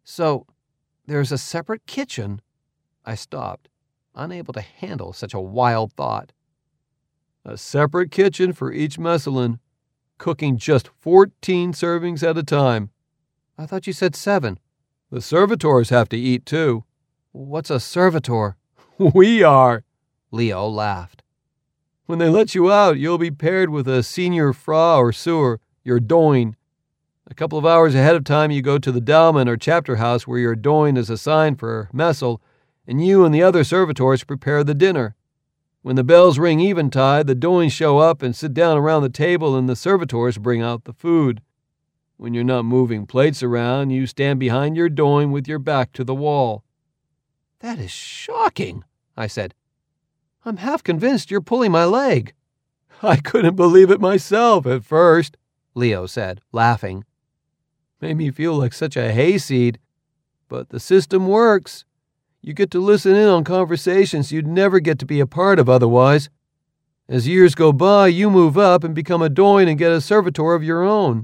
So, there's a separate kitchen? I stopped, unable to handle such a wild thought. A separate kitchen for each Messalin, cooking just 14 servings at a time. I thought you said 7. The servitors have to eat too. What's a servitor? We are, Leo laughed. When they let you out, you'll be paired with a senior fra or sewer, your doin. A couple of hours ahead of time, you go to the Dalman or chapter house where your doin is assigned for messel, and you and the other servitors prepare the dinner. When the bells ring eventide, the doins show up and sit down around the table, and the servitors bring out the food. When you're not moving plates around, you stand behind your doin with your back to the wall. That is shocking, I said. I'm half convinced you're pulling my leg. I couldn't believe it myself at first, Leo said, laughing. Made me feel like such a hayseed. But the system works. You get to listen in on conversations you'd never get to be a part of otherwise. As years go by, you move up and become a doin and get a servitor of your own.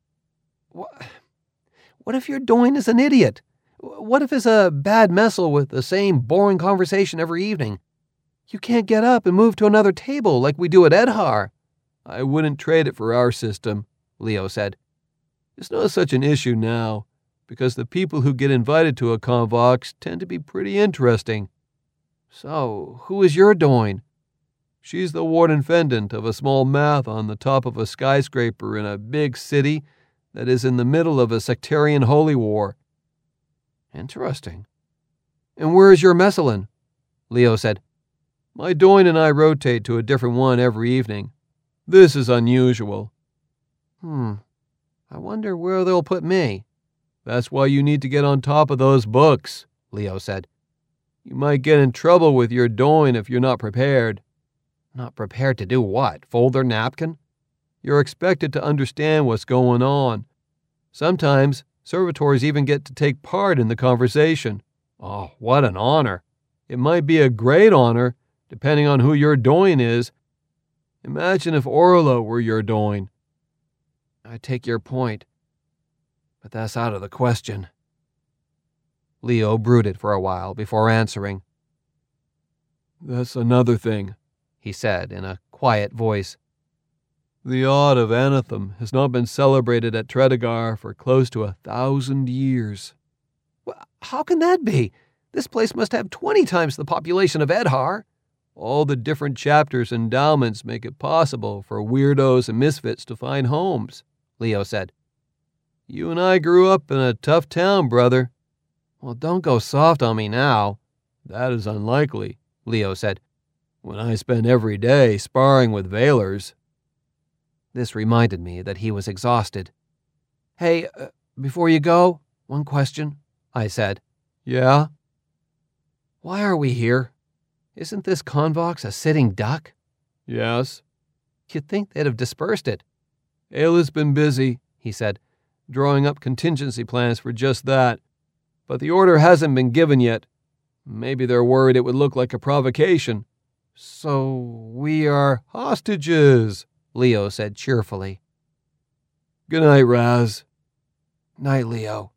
What if your doin is an idiot? What if it's a bad messel with the same boring conversation every evening? You can't get up and move to another table like we do at Edhar. I wouldn't trade it for our system, Leo said. It's not such an issue now, because the people who get invited to a convox tend to be pretty interesting. So, who is your doin? She's the warden fendant of a small math on the top of a skyscraper in a big city that is in the middle of a sectarian holy war. Interesting. And where is your Messalin? Leo said. My doin and I rotate to a different one every evening. This is unusual. I wonder where they'll put me. That's why you need to get on top of those books, Leo said. You might get in trouble with your doin if you're not prepared. Not prepared to do what? Fold their napkin? You're expected to understand what's going on. Sometimes servitors even get to take part in the conversation. Oh, what an honor. It might be a great honor, depending on who your doin is. Imagine if Orla were your doin. I take your point, but that's out of the question. Leo brooded for a while before answering. That's another thing, he said in a quiet voice. The Ode of Anathem has not been celebrated at Tredegar for close to 1,000 years. Well, how can that be? This place must have 20 times the population of Edhar. All the different chapters and endowments make it possible for weirdos and misfits to find homes, Leo said. You and I grew up in a tough town, brother. Well, don't go soft on me now. That is unlikely, Leo said. When I spend every day sparring with Veilers. This reminded me that he was exhausted. Hey, before you go, one question, I said. Yeah? Why are we here? Isn't this convox a sitting duck? Yes. You'd think they'd have dispersed it. Ayla's been busy, he said, drawing up contingency plans for just that. But the order hasn't been given yet. Maybe they're worried it would look like a provocation. So we are hostages, Leo said cheerfully. Good night, Raz. Night, Leo.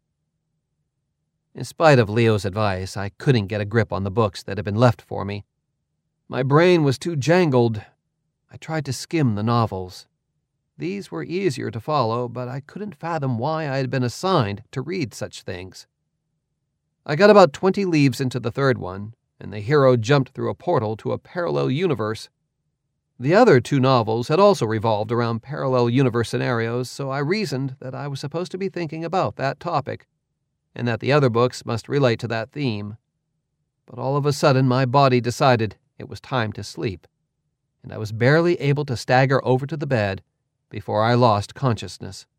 In spite of Leo's advice, I couldn't get a grip on the books that had been left for me. My brain was too jangled. I tried to skim the novels. These were easier to follow, but I couldn't fathom why I had been assigned to read such things. I got about 20 leaves into the third one, and the hero jumped through a portal to a parallel universe. The other 2 novels had also revolved around parallel universe scenarios, so I reasoned that I was supposed to be thinking about that topic, and that the other books must relate to that theme. But all of a sudden my body decided it was time to sleep, and I was barely able to stagger over to the bed before I lost consciousness.